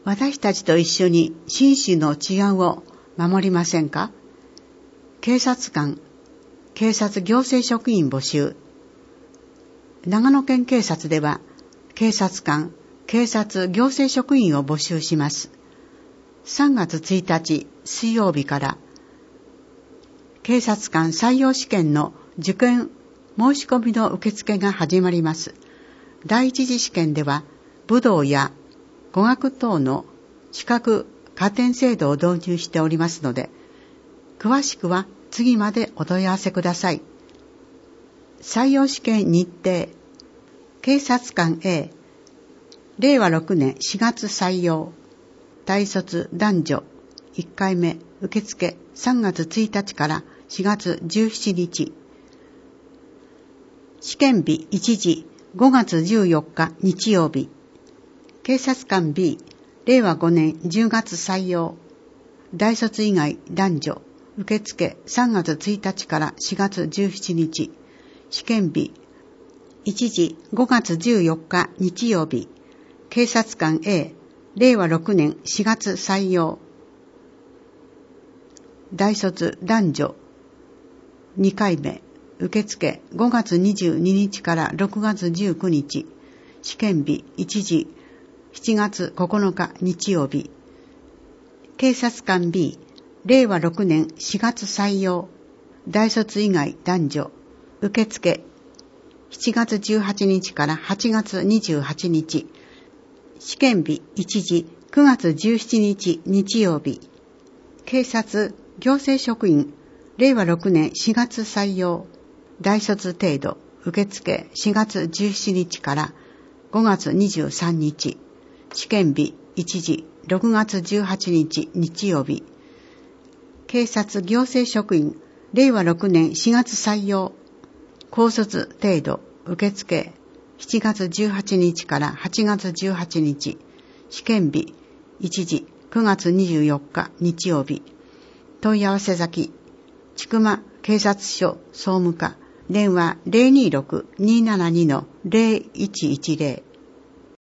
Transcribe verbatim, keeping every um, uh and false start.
私たちと一緒に紳士の治安を守りませんか？警察官、警察行政職員募集。長野県警察では、警察官、警察行政職員を募集します。さんがつついたち水曜日から、警察官採用試験の受験申し込みの受付が始まります。第一次試験では、武道や語学等の資格加点制度を導入しておりますので、詳しくは次までお問い合わせください。採用試験日程、警察官 A、れいわろくねんしがつ採用、大卒男女いっかいめ受付さんがつついたちからしがつじゅうしちにち、試験日一時ごがつじゅうよっか日曜日、警察官 B、れいわごねんじゅうがつ採用、大卒以外男女受付さんがつついたちからしがつじゅうしちにち、試験日一時ごがつじゅうよっか日曜日、警察官 A、れいわろくねんしがつ採用、大卒男女にかいめ受付ごがつにじゅうににちからろくがつじゅうくにち、試験日一時しちがつここのか日曜日、警察官 B、れいわろくねんしがつ採用、大卒以外男女受付しちがつじゅうはちにちからはちがつにじゅうはちにち、試験日一時くがつじゅうしちにち日曜日、警察行政職員れいわろくねんしがつ採用、大卒程度受付しがつじゅうしちにちからごがつにじゅうさんにち、試験日一時ろくがつじゅうはちにち日曜日、警察行政職員れいわろくねんしがつ採用、高卒程度受付しちがつじゅうはちにちからはちがつじゅうはちにち、試験日一時くがつにじゅうよっか日曜日、問い合わせ先千曲警察署総務課、電話 ゼロにーろく にーななに ゼロいちいちゼロ